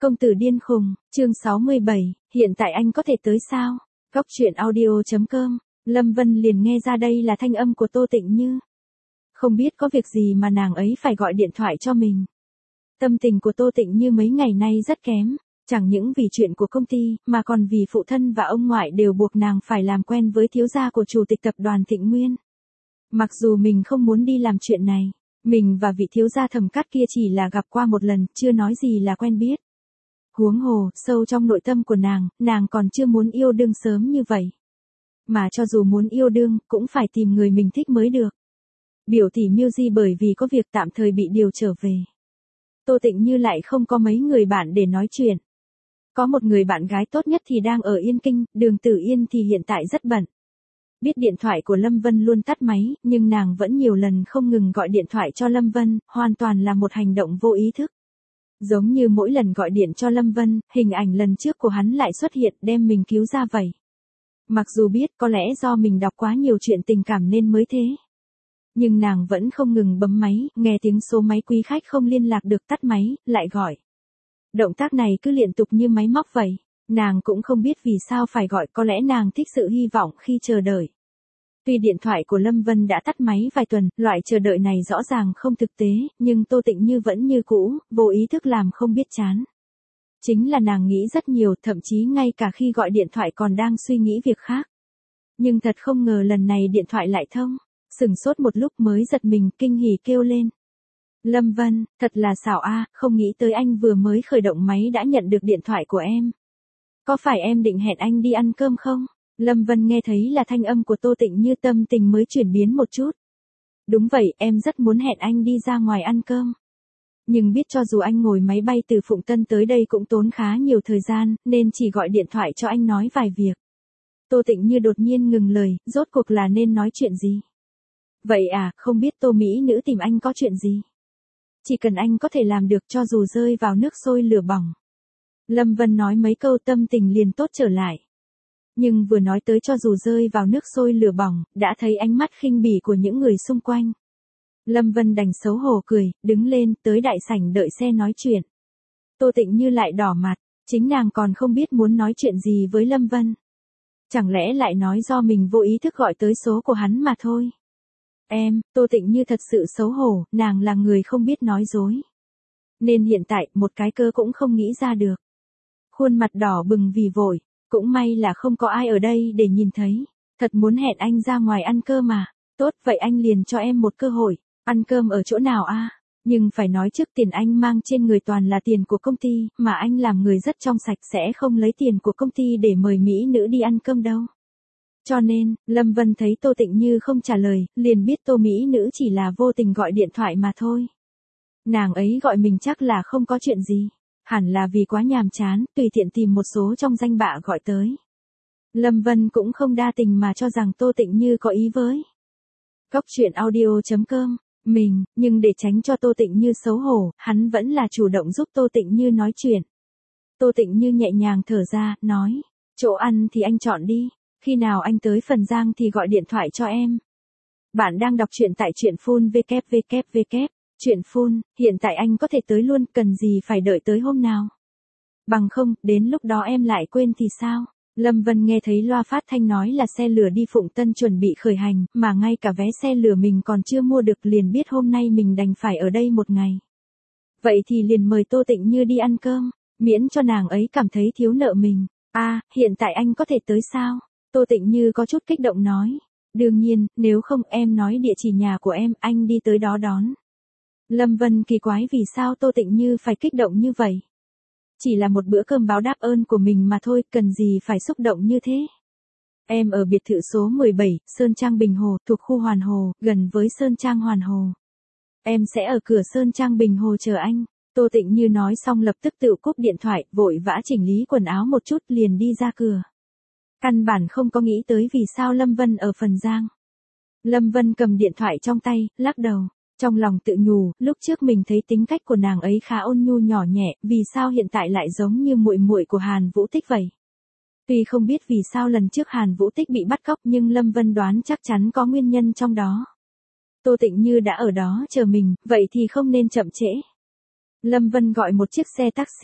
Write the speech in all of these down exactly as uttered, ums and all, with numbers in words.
Công tử điên khùng, chương sáu mươi bảy, hiện tại anh có thể tới sao? Góc truyện audio chấm com, Lâm Vân liền nghe ra đây là thanh âm của Tô Tịnh Như. Không biết có việc gì mà nàng ấy phải gọi điện thoại cho mình. Tâm tình của Tô Tịnh Như mấy ngày nay rất kém, chẳng những vì chuyện của công ty, mà còn vì phụ thân và ông ngoại đều buộc nàng phải làm quen với thiếu gia của chủ tịch tập đoàn Thịnh Nguyên. Mặc dù mình không muốn đi làm chuyện này, mình và vị thiếu gia Thẩm Cát kia chỉ là gặp qua một lần, chưa nói gì là quen biết. Huống hồ, sâu trong nội tâm của nàng, nàng còn chưa muốn yêu đương sớm như vậy. Mà cho dù muốn yêu đương, cũng phải tìm người mình thích mới được. Biểu tỷ Miêu Di bởi vì có việc tạm thời bị điều trở về. Tô Tịnh Như lại không có mấy người bạn để nói chuyện. Có một người bạn gái tốt nhất thì đang ở Yên Kinh, Đường Tử Yên thì hiện tại rất bận. Biết điện thoại của Lâm Vân luôn tắt máy, nhưng nàng vẫn nhiều lần không ngừng gọi điện thoại cho Lâm Vân, hoàn toàn là một hành động vô ý thức. Giống như mỗi lần gọi điện cho Lâm Vân, hình ảnh lần trước của hắn lại xuất hiện đem mình cứu ra vậy. Mặc dù biết có lẽ do mình đọc quá nhiều chuyện tình cảm nên mới thế. Nhưng nàng vẫn không ngừng bấm máy, nghe tiếng số máy quý khách không liên lạc được tắt máy, lại gọi. Động tác này cứ liên tục như máy móc vậy. Nàng cũng không biết vì sao phải gọi, có lẽ nàng thích sự hy vọng khi chờ đợi. Tuy điện thoại của Lâm Vân đã tắt máy vài tuần, loại chờ đợi này rõ ràng không thực tế, nhưng Tô Tịnh Như vẫn như cũ, vô ý thức làm không biết chán. Chính là nàng nghĩ rất nhiều, thậm chí ngay cả khi gọi điện thoại còn đang suy nghĩ việc khác. Nhưng thật không ngờ lần này điện thoại lại thông, sửng sốt một lúc mới giật mình, kinh hỉ kêu lên. Lâm Vân, thật là xảo a, không nghĩ tới anh vừa mới khởi động máy đã nhận được điện thoại của em. Có phải em định hẹn anh đi ăn cơm không? Lâm Vân nghe thấy là thanh âm của Tô Tịnh Như, tâm tình mới chuyển biến một chút. Đúng vậy, em rất muốn hẹn anh đi ra ngoài ăn cơm. Nhưng biết cho dù anh ngồi máy bay từ Phụng Tân tới đây cũng tốn khá nhiều thời gian, nên chỉ gọi điện thoại cho anh nói vài việc. Tô Tịnh Như đột nhiên ngừng lời, rốt cuộc là nên nói chuyện gì? Vậy à, không biết Tô Mỹ nữ tìm anh có chuyện gì? Chỉ cần anh có thể làm được cho dù rơi vào nước sôi lửa bỏng. Lâm Vân nói mấy câu tâm tình liền tốt trở lại. Nhưng vừa nói tới cho dù rơi vào nước sôi lửa bỏng, đã thấy ánh mắt khinh bỉ của những người xung quanh. Lâm Vân đành xấu hổ cười, đứng lên, tới đại sảnh đợi xe nói chuyện. Tô Tịnh Như lại đỏ mặt, chính nàng còn không biết muốn nói chuyện gì với Lâm Vân. Chẳng lẽ lại nói do mình vô ý thức gọi tới số của hắn mà thôi. Em, Tô Tịnh Như thật sự xấu hổ, nàng là người không biết nói dối. Nên hiện tại, một cái cơ cũng không nghĩ ra được. Khuôn mặt đỏ bừng vì vội, cũng may là không có ai ở đây để nhìn thấy. Thật muốn hẹn anh ra ngoài ăn cơm mà. Tốt, vậy anh liền cho em một cơ hội. Ăn cơm ở chỗ nào a? Nhưng phải nói trước, tiền anh mang trên người toàn là tiền của công ty, mà anh làm người rất trong sạch, sẽ không lấy tiền của công ty để mời mỹ nữ đi ăn cơm đâu. Cho nên, Lâm Vân thấy Tô Tịnh Như không trả lời, liền biết Tô mỹ nữ chỉ là vô tình gọi điện thoại mà thôi. Nàng ấy gọi mình chắc là không có chuyện gì. Hẳn là vì quá nhàm chán, tùy tiện tìm một số trong danh bạ gọi tới. Lâm Vân cũng không đa tình mà cho rằng Tô Tịnh Như có ý với. Góc truyện audio chấm com, mình, nhưng để tránh cho Tô Tịnh Như xấu hổ, hắn vẫn là chủ động giúp Tô Tịnh Như nói chuyện. Tô Tịnh Như nhẹ nhàng thở ra, nói, chỗ ăn thì anh chọn đi, khi nào anh tới Phần Giang thì gọi điện thoại cho em. Bạn đang đọc truyện tại truyện phun vê kép vê kép vê kép. Chuyện phun, hiện tại anh có thể tới luôn, cần gì phải đợi tới hôm nào. Bằng không, đến lúc đó em lại quên thì sao? Lâm Vân nghe thấy loa phát thanh nói là xe lửa đi Phụng Tân chuẩn bị khởi hành, mà ngay cả vé xe lửa mình còn chưa mua được, liền biết hôm nay mình đành phải ở đây một ngày. Vậy thì liền mời Tô Tịnh Như đi ăn cơm, miễn cho nàng ấy cảm thấy thiếu nợ mình. À, hiện tại anh có thể tới sao? Tô Tịnh Như có chút kích động nói. Đương nhiên, nếu không em nói địa chỉ nhà của em, anh đi tới đó đón. Lâm Vân kỳ quái vì sao Tô Tịnh Như phải kích động như vậy. Chỉ là một bữa cơm báo đáp ơn của mình mà thôi, cần gì phải xúc động như thế. Em ở biệt thự số mười bảy, Sơn Trang Bình Hồ, thuộc khu Hoàn Hồ, gần với Sơn Trang Hoàn Hồ. Em sẽ ở cửa Sơn Trang Bình Hồ chờ anh. Tô Tịnh Như nói xong lập tức tự cúp điện thoại, vội vã chỉnh lý quần áo một chút liền đi ra cửa. Căn bản không có nghĩ tới vì sao Lâm Vân ở Phần Giang. Lâm Vân cầm điện thoại trong tay, lắc đầu. Trong lòng tự nhủ, lúc trước mình thấy tính cách của nàng ấy khá ôn nhu nhỏ nhẹ, vì sao hiện tại lại giống như muội muội của Hàn Vũ Tích vậy? Tuy không biết vì sao lần trước Hàn Vũ Tích bị bắt cóc, nhưng Lâm Vân đoán chắc chắn có nguyên nhân trong đó. Tô Tịnh Như đã ở đó chờ mình, vậy thì không nên chậm trễ. Lâm Vân gọi một chiếc xe taxi,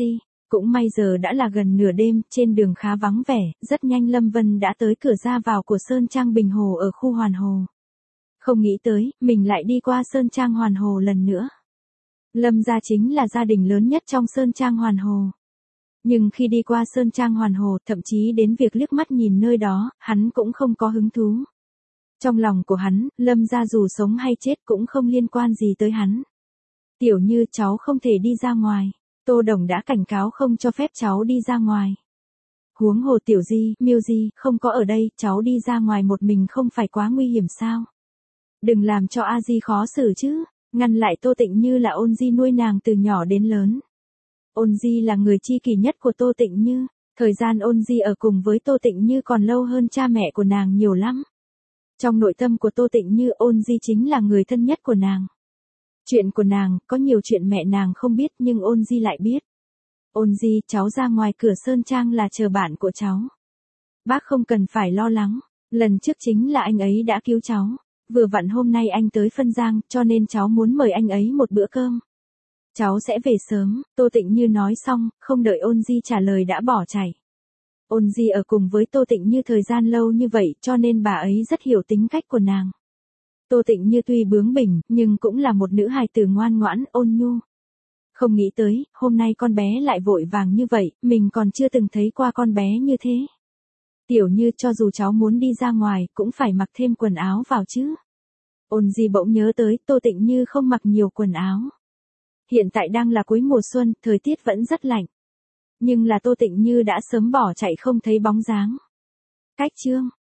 Cũng may giờ đã là gần nửa đêm, trên đường khá vắng vẻ, rất nhanh Lâm Vân đã tới cửa ra vào của Sơn Trang Bình Hồ ở khu Hoàn Hồ. Không nghĩ tới, mình lại đi qua Sơn Trang Hoàn Hồ lần nữa. Lâm gia chính là gia đình lớn nhất trong Sơn Trang Hoàn Hồ. Nhưng khi đi qua Sơn Trang Hoàn Hồ, thậm chí đến việc liếc mắt nhìn nơi đó, hắn cũng không có hứng thú. Trong lòng của hắn, Lâm gia dù sống hay chết cũng không liên quan gì tới hắn. Tiểu Như, cháu không thể đi ra ngoài. Tô Đồng đã cảnh cáo không cho phép cháu đi ra ngoài. Huống hồ Tiểu Di, Miêu Di, không có ở đây, cháu đi ra ngoài một mình không phải quá nguy hiểm sao? Đừng làm cho A Di khó xử chứ. Ngăn lại Tô Tịnh Như là Ôn Di nuôi nàng từ nhỏ đến lớn. Ôn Di là người tri kỷ nhất của Tô Tịnh Như. Thời gian Ôn Di ở cùng với Tô Tịnh Như còn lâu hơn cha mẹ của nàng nhiều lắm. Trong nội tâm của Tô Tịnh Như, Ôn Di chính là người thân nhất của nàng. Chuyện của nàng, có nhiều chuyện mẹ nàng không biết nhưng Ôn Di lại biết. Ôn Di, cháu ra ngoài cửa Sơn Trang là chờ bạn của cháu. Bác không cần phải lo lắng. Lần trước chính là anh ấy đã cứu cháu. Vừa vặn hôm nay anh tới Phân Giang, cho nên cháu muốn mời anh ấy một bữa cơm. Cháu sẽ về sớm, Tô Tịnh Như nói xong, không đợi Ôn Di trả lời đã bỏ chạy. Ôn Di ở cùng với Tô Tịnh Như thời gian lâu như vậy cho nên bà ấy rất hiểu tính cách của nàng. Tô Tịnh Như tuy bướng bỉnh, nhưng cũng là một nữ hài tử ngoan ngoãn, ôn nhu. Không nghĩ tới, hôm nay con bé lại vội vàng như vậy, mình còn chưa từng thấy qua con bé như thế. Tiểu Như, cho dù cháu muốn đi ra ngoài, cũng phải mặc thêm quần áo vào chứ. Ôn Di bỗng nhớ tới, Tô Tịnh Như không mặc nhiều quần áo. Hiện tại đang là cuối mùa xuân, thời tiết vẫn rất lạnh. Nhưng là Tô Tịnh Như đã sớm bỏ chạy không thấy bóng dáng. Cách chương